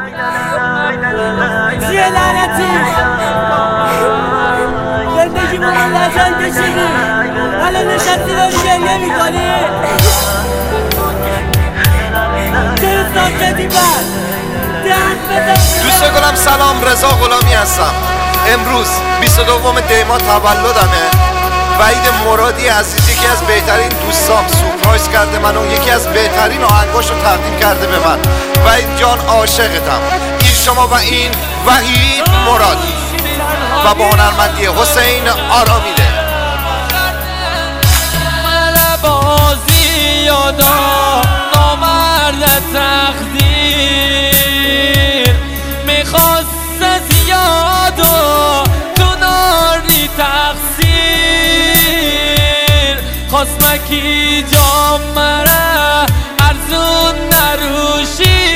چیه لعنتی زندگی با من لجن کشیدی الان نشستی داری گریه میکنی چرا ساکتی بر دوست گلم سلام، رضا غلامی هستم. امروز 22 دی‌ماه تولدمه. وحید مرادی عزیز یکی از بهترین دوستام سورپرایز کرده منو، یکی از بهترین آهنگاشو تقدیم کرده به من. وحید جان عاشقتم. این شما و این وحید مرادی و با هنرمندی حسین آرامیده. من بازی یادا نامرد تقدیر میخواست زیاد و تو ناری تقصیر خواست مکی جام مره ارزون نروشی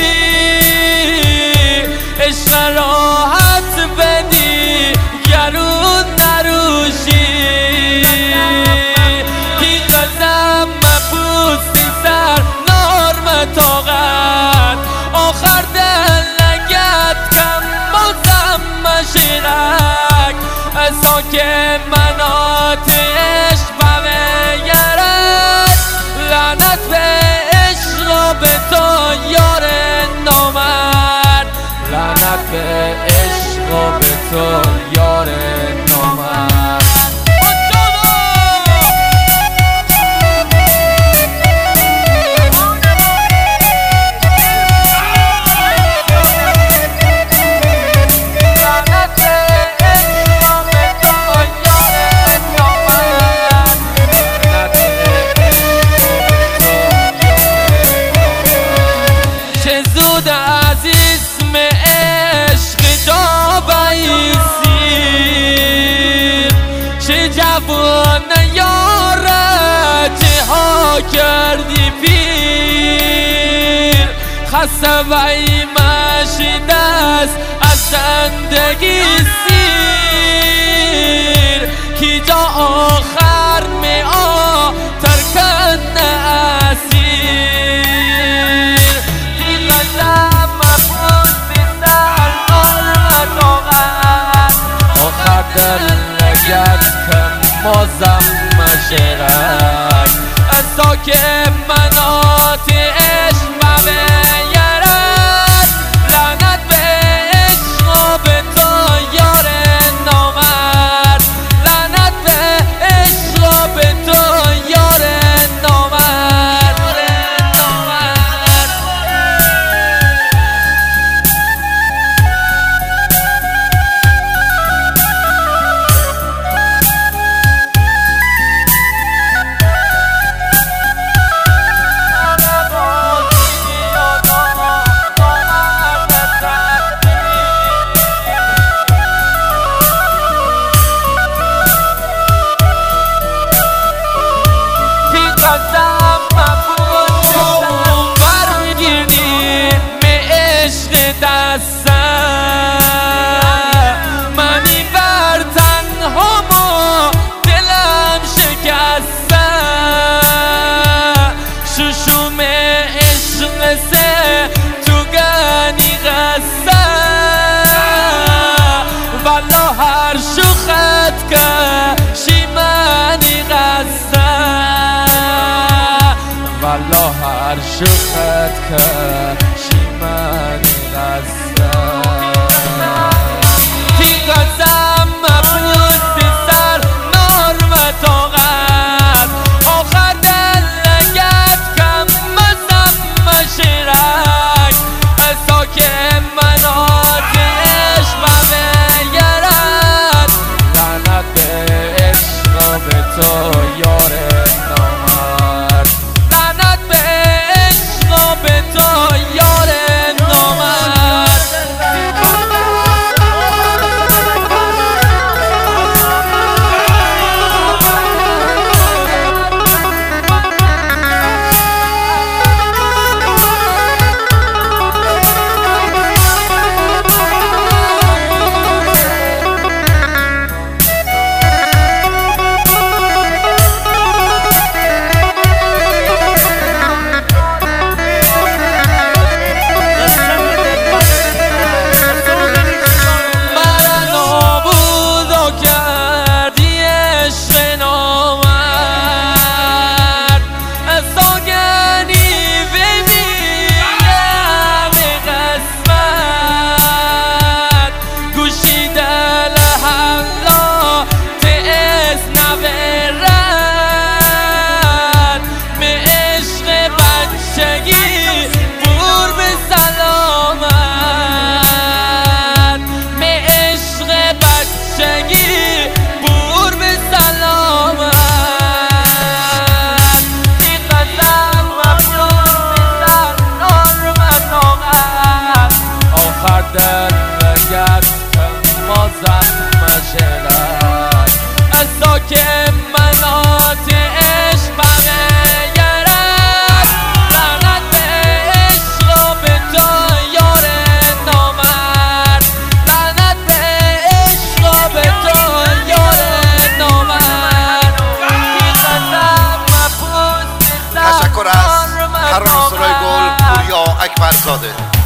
عشق راحت بدی گرون نروشی تیغزم مپوستی سر نارم طاقت آخر دل نگت کم بازم مشیرک ازا که منات عشق بگرد لعنت به عشق به تو یار نامرد لعنت به عشق به تو یار نامرد جوان یاره چه ها کردی پیر خسته و ایمشی دست از زندگی سیر کی جا آخر می ترکن اسیر دیگرم مفروض بیسر نار طاقت آخر دل نگت مازم مشرک ازا که منات عشق بگرد لعنت به عشق به تو یار نامرد لعنت به عشق به تو یار نامرد منی بر تنها دلم شکسته ششوم عشق سه تو گنی غسته والا هر شوخت که شیمانی غسته والا هر شوخت که شیمانی غسته تیغزم مپوستی سر نارم طاقت آخر دل نگت کم مزم مشیرک ازا که منات عشق بگرد لعنت به عشق به تو یار نامرد لعنت به عشق به تو یار فرزاده.